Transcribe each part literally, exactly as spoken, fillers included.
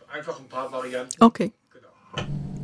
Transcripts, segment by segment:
einfach ein paar Varianten. Okay. Genau.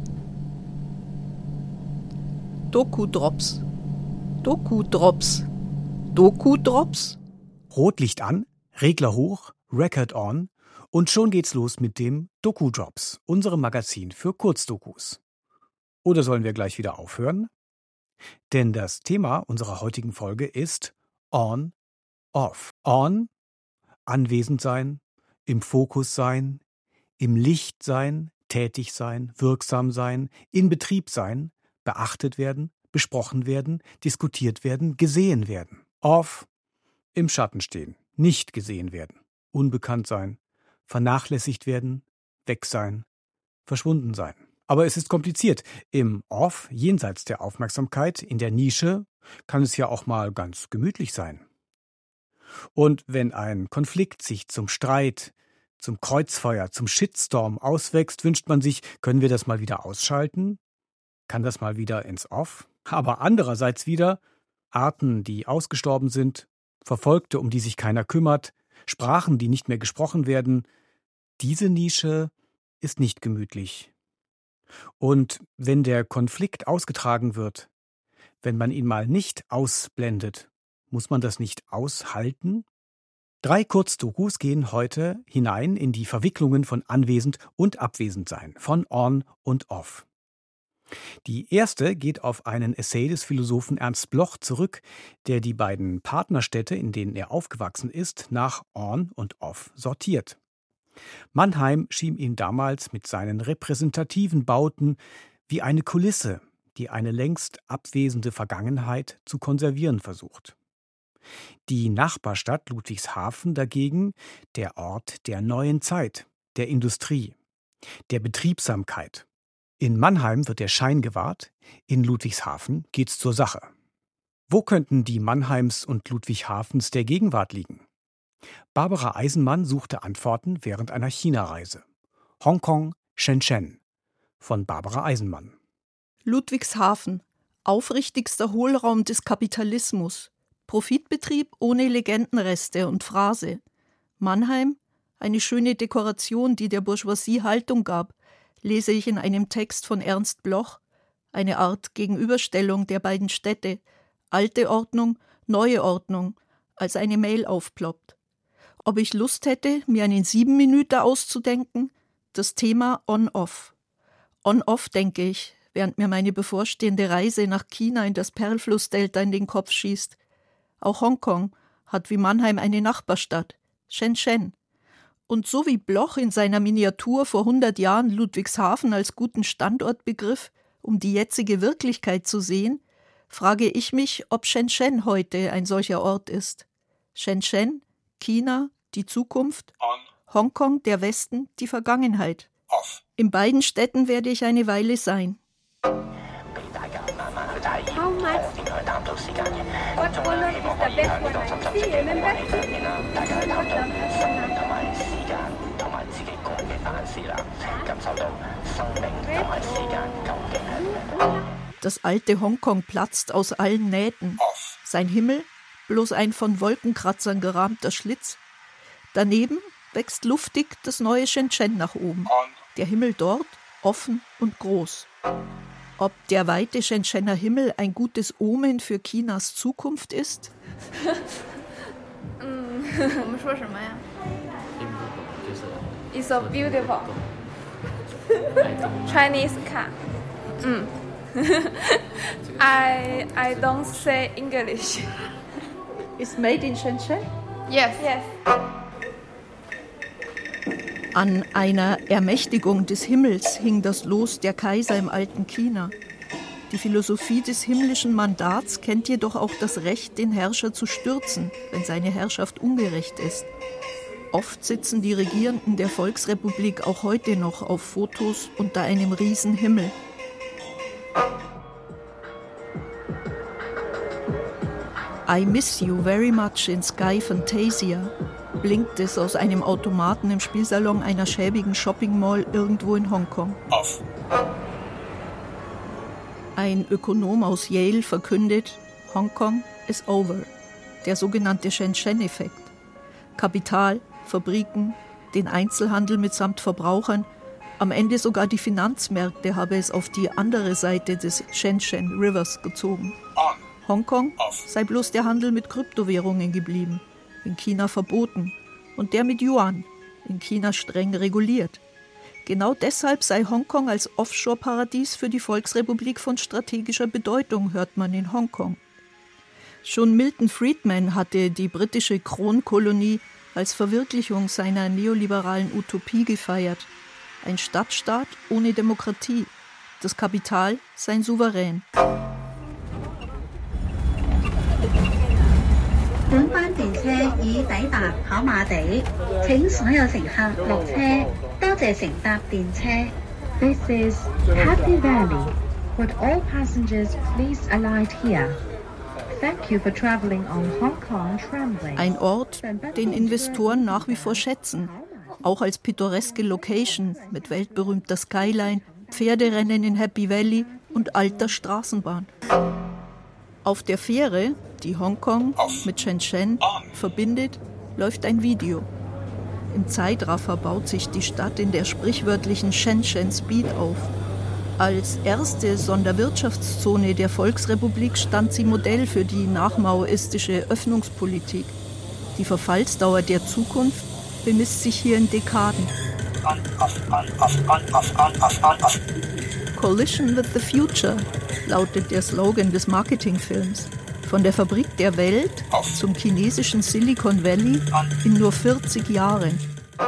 Doku-Drops. Doku-Drops. Doku-Drops. Rotlicht an, Regler hoch, Record on und schon geht's los mit dem Doku-Drops, unserem Magazin für Kurzdokus. Oder sollen wir gleich wieder aufhören? Denn das Thema unserer heutigen Folge ist On, Off. On, anwesend sein, im Fokus sein, im Licht sein, tätig sein, wirksam sein, in Betrieb sein, beachtet werden, besprochen werden, diskutiert werden, gesehen werden. Off, im Schatten stehen, nicht gesehen werden, unbekannt sein, vernachlässigt werden, weg sein, verschwunden sein. Aber es ist kompliziert. Im Off, jenseits der Aufmerksamkeit, in der Nische, kann es ja auch mal ganz gemütlich sein. Und wenn ein Konflikt sich zum Streit, zum Kreuzfeuer, zum Shitstorm auswächst, wünscht man sich, können wir das mal wieder ausschalten? Kann das mal wieder ins Off? Aber andererseits wieder Arten, die ausgestorben sind, Verfolgte, um die sich keiner kümmert, Sprachen, die nicht mehr gesprochen werden. Diese Nische ist nicht gemütlich. Und wenn der Konflikt ausgetragen wird, wenn man ihn mal nicht ausblendet, muss man das nicht aushalten? Drei Kurzdokus gehen heute hinein in die Verwicklungen von Anwesend und Abwesendsein, von On und Off. Die erste geht auf einen Essay des Philosophen Ernst Bloch zurück, der die beiden Partnerstädte, in denen er aufgewachsen ist, nach On und Off sortiert. Mannheim schien ihm damals mit seinen repräsentativen Bauten wie eine Kulisse, die eine längst abwesende Vergangenheit zu konservieren versucht. Die Nachbarstadt Ludwigshafen dagegen der Ort der neuen Zeit, der Industrie, der Betriebsamkeit. In Mannheim wird der Schein gewahrt, in Ludwigshafen geht's zur Sache. Wo könnten die Mannheims und Ludwigshafens der Gegenwart liegen? Barbara Eisenmann suchte Antworten während einer China-Reise. Hongkong, Shenzhen von Barbara Eisenmann. Ludwigshafen, aufrichtigster Hohlraum des Kapitalismus. Profitbetrieb ohne Legendenreste und Phrase. Mannheim, eine schöne Dekoration, die der Bourgeoisie Haltung gab, lese ich in einem Text von Ernst Bloch, eine Art Gegenüberstellung der beiden Städte, alte Ordnung, neue Ordnung, als eine Mail aufploppt. Ob ich Lust hätte, mir einen Siebenminüter auszudenken? Das Thema On-Off. On-Off, denke ich, während mir meine bevorstehende Reise nach China in das Perlflussdelta in den Kopf schießt. Auch Hongkong hat wie Mannheim eine Nachbarstadt, Shenzhen. Und so wie Bloch in seiner Miniatur vor hundert Jahren Ludwigshafen als guten Standort begriff, um die jetzige Wirklichkeit zu sehen, frage ich mich, ob Shenzhen heute ein solcher Ort ist. Shenzhen, China, die Zukunft, On. Hongkong, der Westen, die Vergangenheit. Off. In beiden Städten werde ich eine Weile sein. How much? What color is the best one? See, remember? Das alte Hongkong platzt aus allen Nähten. Off. Sein Himmel, bloß ein von Wolkenkratzern gerahmter Schlitz. Daneben wächst luftig das neue Shenzhen nach oben. On. Der Himmel dort offen und groß. Ob der weite Shenzhener Himmel ein gutes Omen für Chinas Zukunft ist? It's so beautiful. Chinese car. Mm. I I don't say English. Ist made in Shenzhen? Yes. Yes. An einer Ermächtigung des Himmels hing das Los der Kaiser im alten China. Die Philosophie des himmlischen Mandats kennt jedoch auch das Recht, den Herrscher zu stürzen, wenn seine Herrschaft ungerecht ist. Oft sitzen die Regierenden der Volksrepublik auch heute noch auf Fotos unter einem Riesenhimmel. I miss you very much in Sky Fantasia, blinkt es aus einem Automaten im Spielsalon einer schäbigen Shopping-Mall irgendwo in Hongkong. Off. Ein Ökonom aus Yale verkündet, Hongkong is over, der sogenannte Shenzhen-Effekt. Kapital, Fabriken, den Einzelhandel mitsamt Verbrauchern, am Ende sogar die Finanzmärkte habe es auf die andere Seite des Shenzhen Rivers gezogen. Hongkong sei bloß der Handel mit Kryptowährungen geblieben, in China verboten, und der mit Yuan, in China streng reguliert. Genau deshalb sei Hongkong als Offshore-Paradies für die Volksrepublik von strategischer Bedeutung, hört man in Hongkong. Schon Milton Friedman hatte die britische Kronkolonie als Verwirklichung seiner neoliberalen Utopie gefeiert. Ein Stadtstaat ohne Demokratie. Das Kapital sein Souverän. 本班電車已抵達跑馬地，請所有乘客落車，多謝乘搭電車。This is Happy Valley. Would all passengers please alight here? Thank you for traveling on Hong Kong Tramway. Ein Ort, den Investoren nach wie vor schätzen. Auch als pittoreske Location mit weltberühmter Skyline, Pferderennen in Happy Valley und alter Straßenbahn. Auf der Fähre, die Hongkong mit Shenzhen verbindet, läuft ein Video. Im Zeitraffer baut sich die Stadt in der sprichwörtlichen Shenzhen Speed auf. Als erste Sonderwirtschaftszone der Volksrepublik stand sie Modell für die nachmaoistische Öffnungspolitik. Die Verfallsdauer der Zukunft bemisst sich hier in Dekaden. Collision with the Future lautet der Slogan des Marketingfilms. Von der Fabrik der Welt zum chinesischen Silicon Valley in nur vierzig Jahren.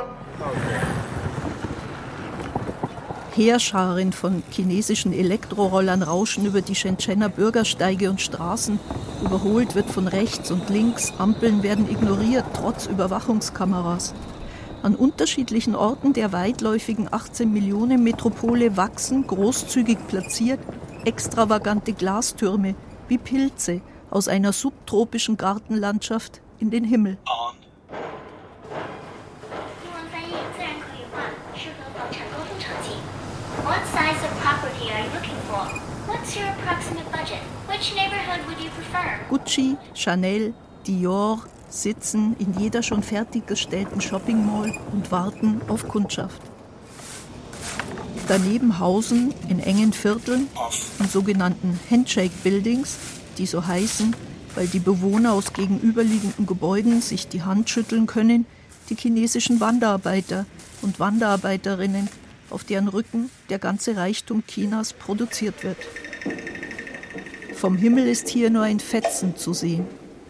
Heerscharen von chinesischen Elektrorollern rauschen über die Shenzhener Bürgersteige und Straßen. Überholt wird von rechts und links. Ampeln werden ignoriert, trotz Überwachungskameras. An unterschiedlichen Orten der weitläufigen achtzehn Millionen Metropole wachsen, großzügig platziert, extravagante Glastürme wie Pilze aus einer subtropischen Gartenlandschaft in den Himmel. What size of property are you looking for? What's your approximate budget? Which neighborhood would you prefer? Gucci, Chanel, Dior sitzen in jeder schon fertiggestellten Shopping-Mall und warten auf Kundschaft. Daneben hausen in engen Vierteln, in sogenannten Handshake-Buildings, die so heißen, weil die Bewohner aus gegenüberliegenden Gebäuden sich die Hand schütteln können, die chinesischen Wanderarbeiter und Wanderarbeiterinnen, auf deren Rücken der ganze Reichtum Chinas produziert wird. Vom Himmel ist hier nur ein Fetzen zu sehen.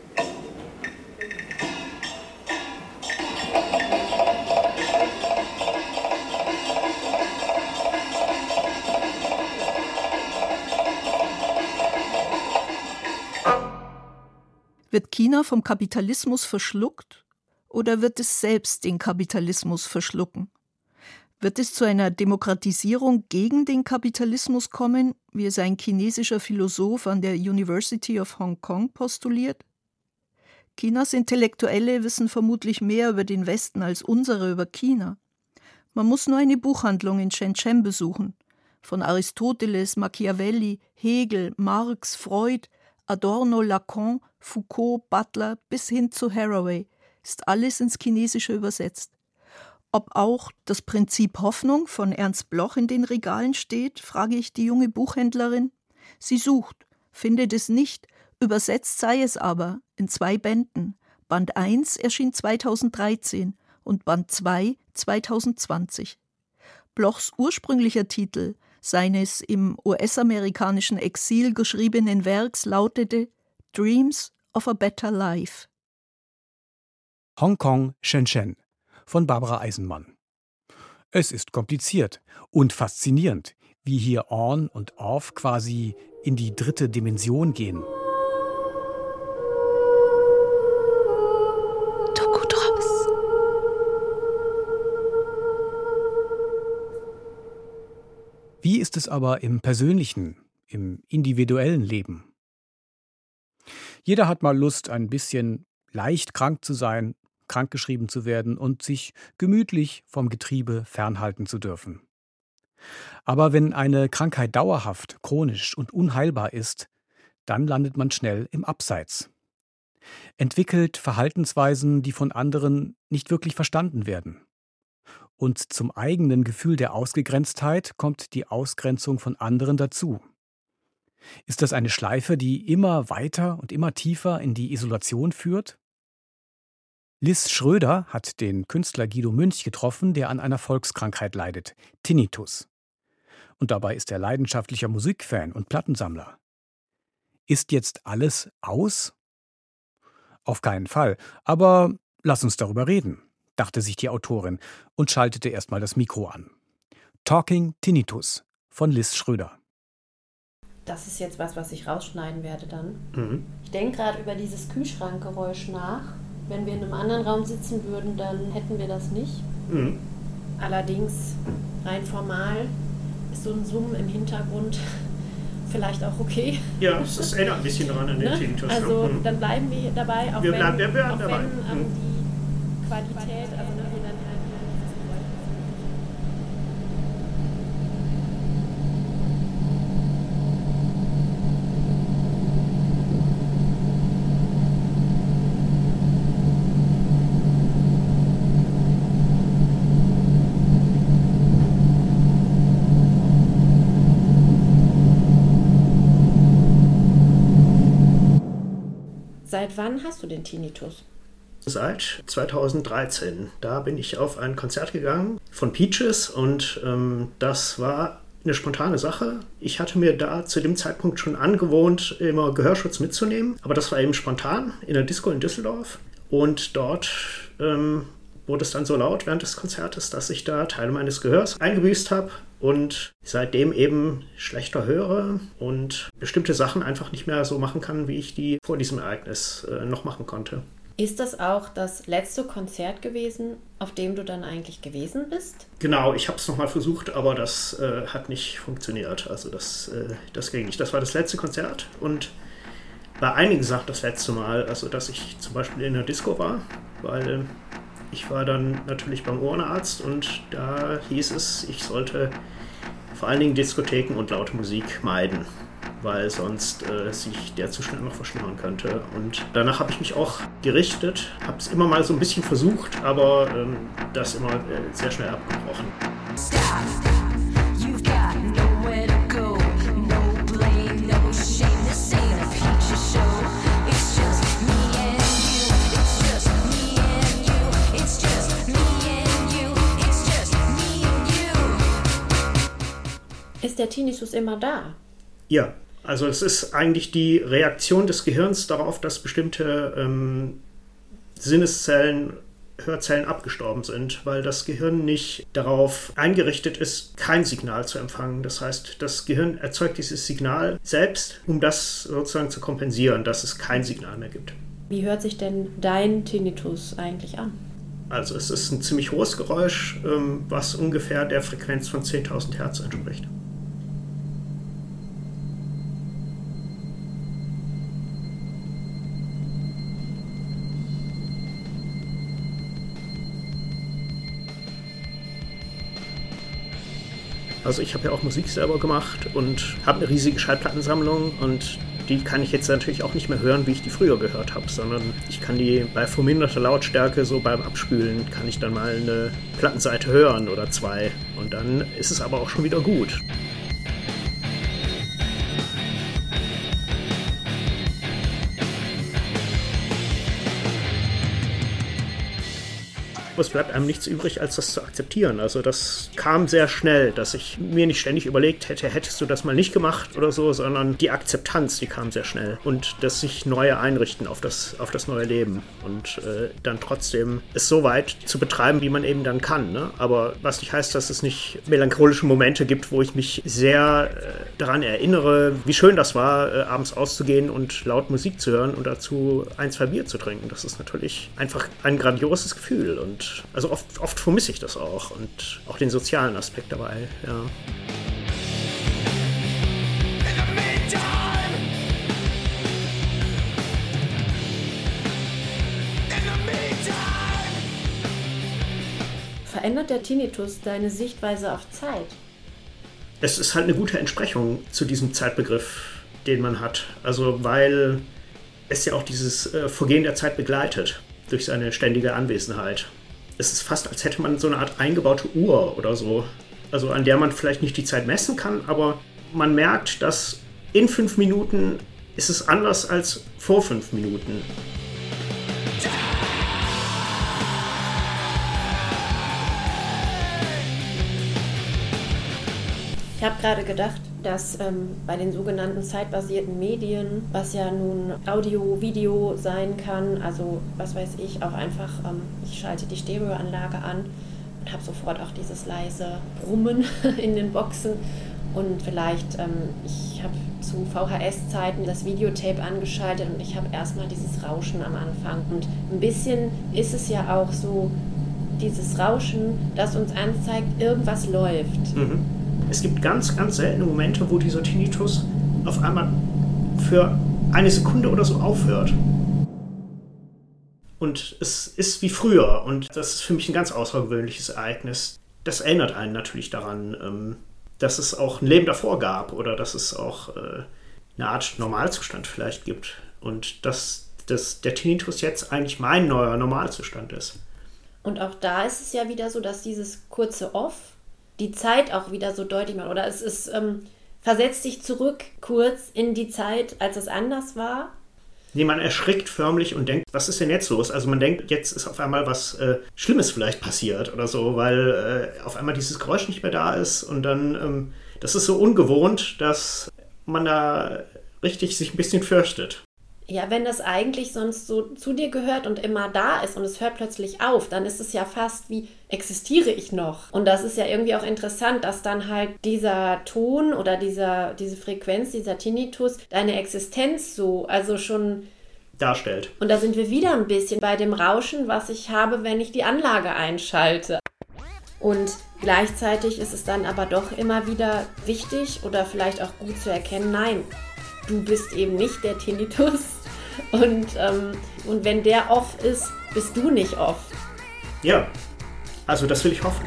Wird China vom Kapitalismus verschluckt oder wird es selbst den Kapitalismus verschlucken? Wird es zu einer Demokratisierung gegen den Kapitalismus kommen, wie es ein chinesischer Philosoph an der University of Hong Kong postuliert? Chinas Intellektuelle wissen vermutlich mehr über den Westen als unsere über China. Man muss nur eine Buchhandlung in Shenzhen besuchen. Von Aristoteles, Machiavelli, Hegel, Marx, Freud, Adorno, Lacan, Foucault, Butler bis hin zu Haraway ist alles ins Chinesische übersetzt. Ob auch das Prinzip Hoffnung von Ernst Bloch in den Regalen steht, frage ich die junge Buchhändlerin. Sie sucht, findet es nicht, übersetzt sei es aber in zwei Bänden. Band eins erschien zweitausenddreizehn und Band zwei zweitausendzwanzig. Blochs ursprünglicher Titel seines im U S-amerikanischen Exil geschriebenen Werks lautete Dreams of a Better Life. Hongkong, Shenzhen von Barbara Eisenmann. Es ist kompliziert und faszinierend, wie hier On und Off quasi in die dritte Dimension gehen. Dokudrops. Wie ist es aber im persönlichen, im individuellen Leben? Jeder hat mal Lust, ein bisschen leicht krank zu sein, krankgeschrieben zu werden und sich gemütlich vom Getriebe fernhalten zu dürfen. Aber wenn eine Krankheit dauerhaft, chronisch und unheilbar ist, dann landet man schnell im Abseits. Entwickelt Verhaltensweisen, die von anderen nicht wirklich verstanden werden. Und zum eigenen Gefühl der Ausgegrenztheit kommt die Ausgrenzung von anderen dazu. Ist das eine Schleife, die immer weiter und immer tiefer in die Isolation führt? Liz Schröder hat den Künstler Guido Münch getroffen, der an einer Volkskrankheit leidet, Tinnitus. Und dabei ist er leidenschaftlicher Musikfan und Plattensammler. Ist jetzt alles aus? Auf keinen Fall, aber lass uns darüber reden, dachte sich die Autorin und schaltete erstmal das Mikro an. Talking Tinnitus von Liz Schröder. Das ist jetzt was, was ich rausschneiden werde dann. Mhm. Ich denke gerade über dieses Kühlschrankgeräusch nach. Wenn wir in einem anderen Raum sitzen würden, dann hätten wir das nicht. Mhm. Allerdings, rein formal, ist so ein Summen im Hintergrund vielleicht auch okay. Ja, es ist erinnert ein bisschen daran an den Ne? Tinnitus. Also Mhm. dann bleiben wir dabei, auch Wir wenn, bleiben- wir bleiben auch dabei. wenn ähm, Mhm. die Qualität, also ne, wir dann halt dieses Geräusch. Seit wann hast du den Tinnitus? Seit zweitausenddreizehn. Da bin ich auf ein Konzert gegangen von Peaches und ähm, das war eine spontane Sache. Ich hatte mir da zu dem Zeitpunkt schon angewohnt, immer Gehörschutz mitzunehmen, aber das war eben spontan in der Disco in Düsseldorf und dort ähm, wurde es dann so laut während des Konzertes, dass ich da Teile meines Gehörs eingebüßt habe und seitdem eben schlechter höre und bestimmte Sachen einfach nicht mehr so machen kann, wie ich die vor diesem Ereignis äh, noch machen konnte. Ist das auch das letzte Konzert gewesen, auf dem du dann eigentlich gewesen bist? Genau, ich habe es nochmal versucht, aber das äh, hat nicht funktioniert. Also das, äh, das ging nicht. Das war das letzte Konzert und bei einigen Sachen das letzte Mal, also dass ich zum Beispiel in der Disco war, weil ich war dann natürlich beim Ohrenarzt und da hieß es, ich sollte vor allen Dingen Diskotheken und laute Musik meiden, weil sonst äh, sich der Zustand noch verschlimmern könnte. Und danach habe ich mich auch gerichtet, habe es immer mal so ein bisschen versucht, aber ähm, das immer äh, sehr schnell abgebrochen. Stop. You've got nowhere to go. No blame, no shame. This ain't a picture show. It's just me and you. It's just me and you. It's just me and you. It's just me and you. Ist der Tinnitus immer da? Ja, also es ist eigentlich die Reaktion des Gehirns darauf, dass bestimmte ähm, Sinneszellen, Hörzellen abgestorben sind, weil das Gehirn nicht darauf eingerichtet ist, kein Signal zu empfangen. Das heißt, das Gehirn erzeugt dieses Signal selbst, um das sozusagen zu kompensieren, dass es kein Signal mehr gibt. Wie hört sich denn dein Tinnitus eigentlich an? Also es ist ein ziemlich hohes Geräusch, ähm, was ungefähr der Frequenz von zehntausend Hertz entspricht. Also ich habe ja auch Musik selber gemacht und habe eine riesige Schallplattensammlung und die kann ich jetzt natürlich auch nicht mehr hören, wie ich die früher gehört habe, sondern ich kann die bei verminderter Lautstärke, so beim Abspülen, kann ich dann mal eine Plattenseite hören oder zwei und dann ist es aber auch schon wieder gut. Es bleibt einem nichts übrig, als das zu akzeptieren. Also das kam sehr schnell, dass ich mir nicht ständig überlegt hätte, hättest du das mal nicht gemacht oder so, sondern die Akzeptanz, die kam sehr schnell. Und das sich neue einrichten auf das, auf das neue Leben. Und äh, dann trotzdem es so weit zu betreiben, wie man eben dann kann. Ne? Aber was nicht heißt, dass es nicht melancholische Momente gibt, wo ich mich sehr äh, daran erinnere, wie schön das war, äh, abends auszugehen und laut Musik zu hören und dazu ein, zwei Bier zu trinken. Das ist natürlich einfach ein grandioses Gefühl und also oft, oft vermisse ich das auch und auch den sozialen Aspekt dabei, ja. Verändert der Tinnitus deine Sichtweise auf Zeit? Es ist halt eine gute Entsprechung zu diesem Zeitbegriff, den man hat. Also weil es ja auch dieses äh, Vergehen der Zeit begleitet durch seine ständige Anwesenheit. es ist fast, als hätte man so eine Art eingebaute Uhr oder so. Also an der man vielleicht nicht die Zeit messen kann, aber man merkt, dass in fünf Minuten ist es anders als vor fünf Minuten. Ich habe gerade gedacht, dass ähm, bei den sogenannten zeitbasierten Medien, was ja nun Audio, Video sein kann, also was weiß ich, auch einfach, ähm, ich schalte die Stereoanlage an und habe sofort auch dieses leise Brummen in den Boxen und vielleicht, ähm, ich habe zu V H S-Zeiten das Videotape angeschaltet und ich habe erstmal dieses Rauschen am Anfang und ein bisschen ist es ja auch so, dieses Rauschen, das uns anzeigt, irgendwas läuft. Mhm. Es gibt ganz, ganz seltene Momente, wo dieser Tinnitus auf einmal für eine Sekunde oder so aufhört. Und es ist wie früher. Und das ist für mich ein ganz außergewöhnliches Ereignis. Das erinnert einen natürlich daran, dass es auch ein Leben davor gab oder dass es auch eine Art Normalzustand vielleicht gibt. Und dass, dass der Tinnitus jetzt eigentlich mein neuer Normalzustand ist. Und auch da ist es ja wieder so, dass dieses kurze Off die Zeit auch wieder so deutlich macht. Oder es ist, ähm, versetzt sich zurück kurz in die Zeit, als es anders war. Nee, man erschrickt förmlich und denkt, was ist denn jetzt los? Also man denkt, jetzt ist auf einmal was äh, Schlimmes vielleicht passiert oder so, weil äh, auf einmal dieses Geräusch nicht mehr da ist. Und dann, ähm, das ist so ungewohnt, dass man da richtig sich ein bisschen fürchtet. Ja, wenn das eigentlich sonst so zu dir gehört und immer da ist und es hört plötzlich auf, dann ist es ja fast wie, existiere ich noch? Und das ist ja irgendwie auch interessant, dass dann halt dieser Ton oder dieser, diese Frequenz, dieser Tinnitus, deine Existenz so, also schon darstellt. Und da sind wir wieder ein bisschen bei dem Rauschen, was ich habe, wenn ich die Anlage einschalte. Und gleichzeitig ist es dann aber doch immer wieder wichtig oder vielleicht auch gut zu erkennen, nein, du bist eben nicht der Tinnitus. Und, ähm, und wenn der off ist, bist du nicht off. Ja, also das will ich hoffen.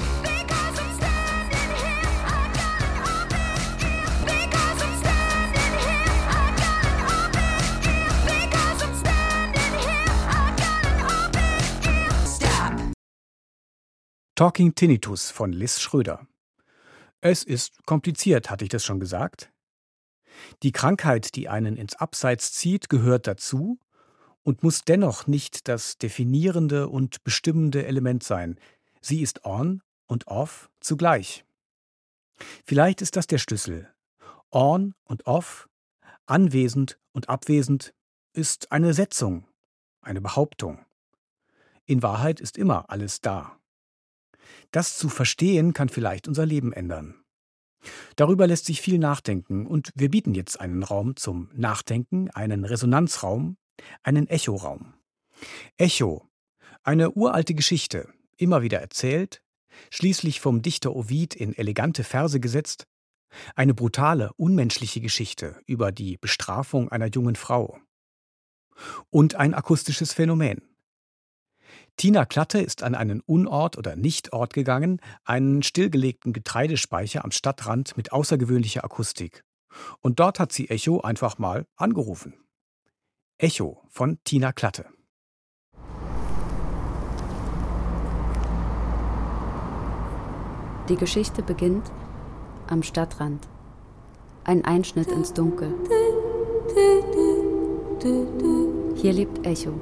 Talking Tinnitus von Liz Schröder. Es ist kompliziert, hatte ich das schon gesagt? Die Krankheit, die einen ins Abseits zieht, gehört dazu und muss dennoch nicht das definierende und bestimmende Element sein. Sie ist on und off zugleich. Vielleicht ist das der Schlüssel. On und off, anwesend und abwesend, ist eine Setzung, eine Behauptung. In Wahrheit ist immer alles da. Das zu verstehen, kann vielleicht unser Leben ändern. Darüber lässt sich viel nachdenken und wir bieten jetzt einen Raum zum Nachdenken, einen Resonanzraum, einen Echoraum. Echo, eine uralte Geschichte, immer wieder erzählt, schließlich vom Dichter Ovid in elegante Verse gesetzt, eine brutale, unmenschliche Geschichte über die Bestrafung einer jungen Frau. Und ein akustisches Phänomen. Tina Klatte ist an einen Unort oder Nichtort gegangen, einen stillgelegten Getreidespeicher am Stadtrand mit außergewöhnlicher Akustik. Und dort hat sie Echo einfach mal angerufen. Echo von Tina Klatte. Die Geschichte beginnt am Stadtrand. Ein Einschnitt ins Dunkel. Hier lebt Echo.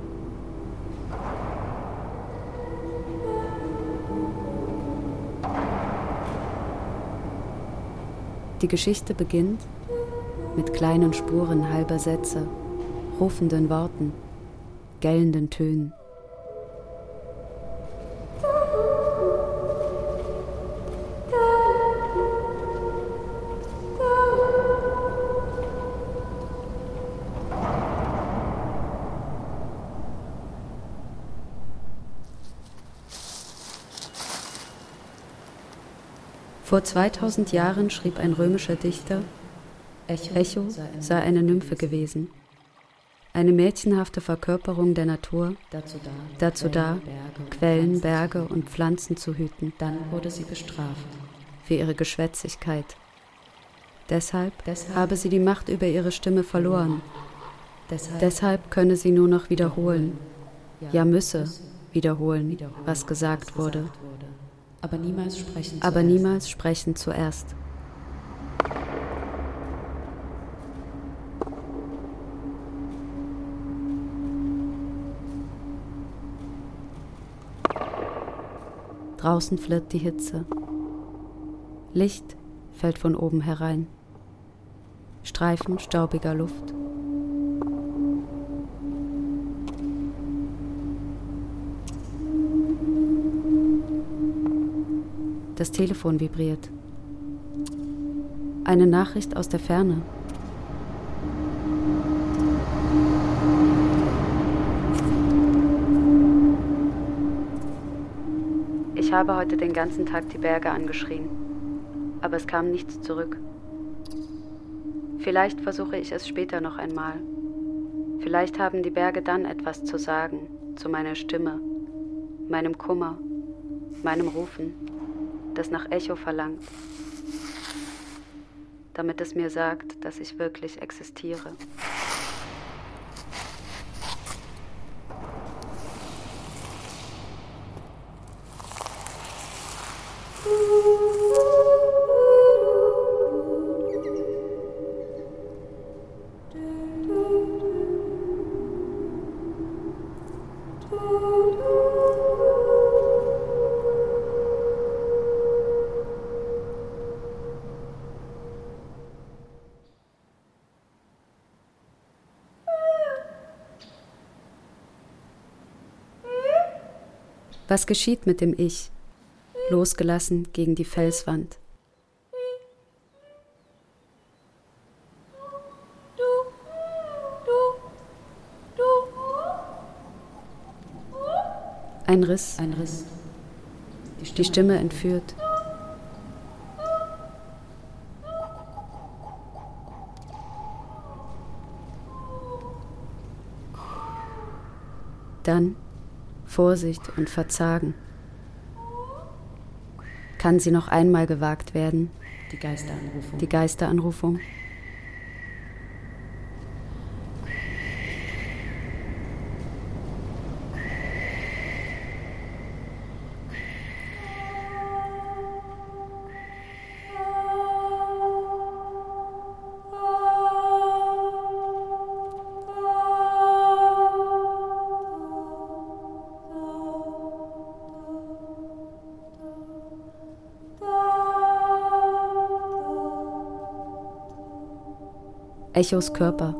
Die Geschichte beginnt mit kleinen Spuren halber Sätze, rufenden Worten, gellenden Tönen. Vor zweitausend Jahren schrieb ein römischer Dichter, Echo sei eine Nymphe gewesen, eine mädchenhafte Verkörperung der Natur, dazu da, Quellen, Berge und Pflanzen zu hüten. Dann wurde sie bestraft für ihre Geschwätzigkeit. Deshalb habe sie die Macht über ihre Stimme verloren. Deshalb könne sie nur noch wiederholen, ja müsse, wiederholen, was gesagt wurde, aber niemals sprechen aber zuerst. niemals sprechen zuerst. Draußen flirrt die Hitze. Licht fällt von oben herein. Streifen staubiger Luft. Das Telefon vibriert. Eine Nachricht aus der Ferne. Ich habe heute den ganzen Tag die Berge angeschrien, aber es kam nichts zurück. Vielleicht versuche ich es später noch einmal. Vielleicht haben die Berge dann etwas zu sagen, zu meiner Stimme, meinem Kummer, meinem Rufen, das nach Echo verlangt, damit es mir sagt, dass ich wirklich existiere. Was geschieht mit dem Ich, losgelassen gegen die Felswand? Ein Riss, Ein Riss. die Stimme entführt. Dann Vorsicht und Verzagen. Kann sie noch einmal gewagt werden? Die Geisteranrufung. Die Geisteranrufung. Echos Körper.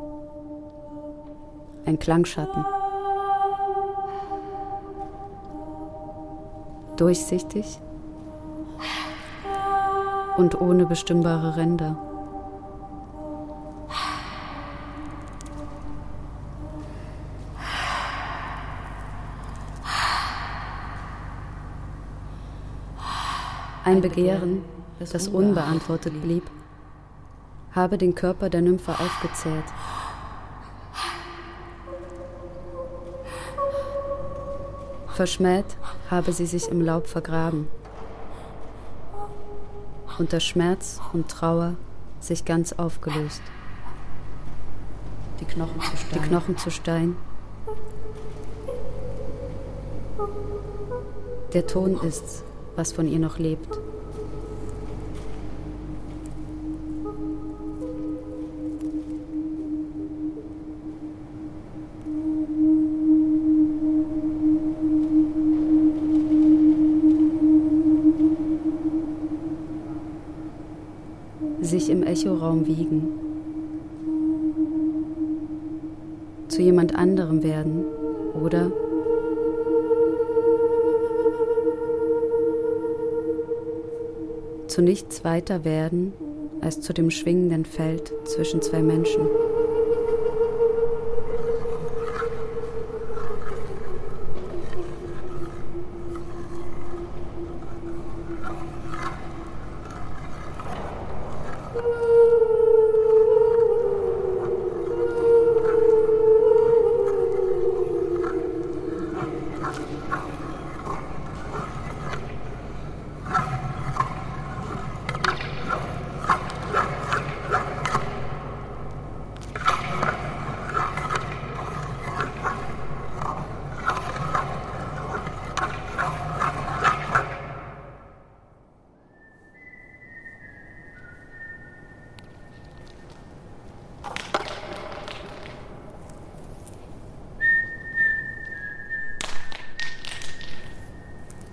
Ein Klangschatten. Durchsichtig und ohne bestimmbare Ränder. Ein Begehren, das unbeantwortet blieb, habe den Körper der Nymphe aufgezehrt. Verschmäht habe sie sich im Laub vergraben. Unter Schmerz und Trauer sich ganz aufgelöst. Die Knochen zu Stein. Die Knochen zu Stein. Der Ton ist's, was von ihr noch lebt. Sich im Echoraum wiegen, zu jemand anderem werden oder zu nichts weiter werden als zu dem schwingenden Feld zwischen zwei Menschen.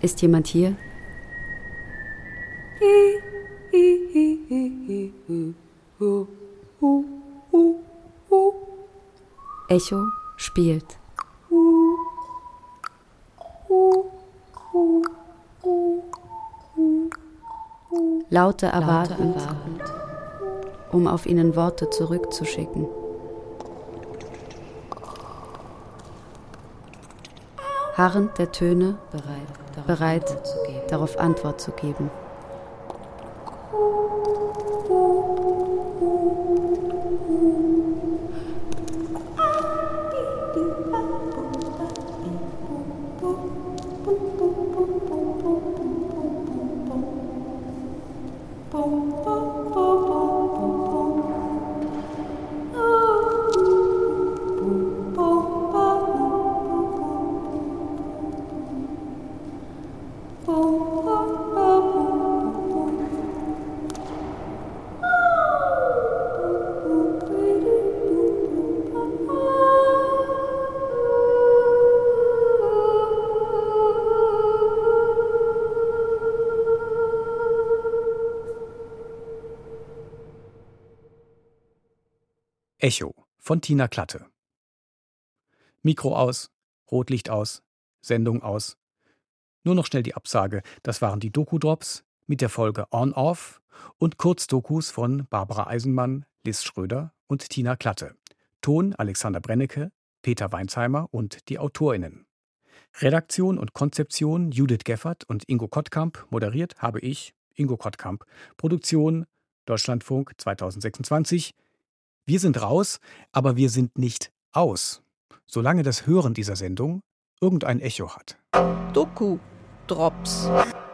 Ist jemand hier? Echo spielt. Laute erwartend, um auf ihnen Worte zurückzuschicken. Harrend der Töne, bereit, bereit darauf Antwort zu geben. Echo von Tina Klatte. Mikro aus, Rotlicht aus, Sendung aus. Nur noch schnell die Absage, das waren die Doku-Drops mit der Folge On-Off und Kurzdokus von Barbara Eisenmann, Liz Schröder und Tina Klatte. Ton Alexander Brennecke, Peter Weinsheimer und die AutorInnen. Redaktion und Konzeption Judith Geffert und Ingo Kottkamp, moderiert habe ich, Ingo Kottkamp. Produktion Deutschlandfunk zweitausendsechsundzwanzig. Wir sind raus, aber wir sind nicht aus, solange das Hören dieser Sendung irgendein Echo hat. Doku-Drops.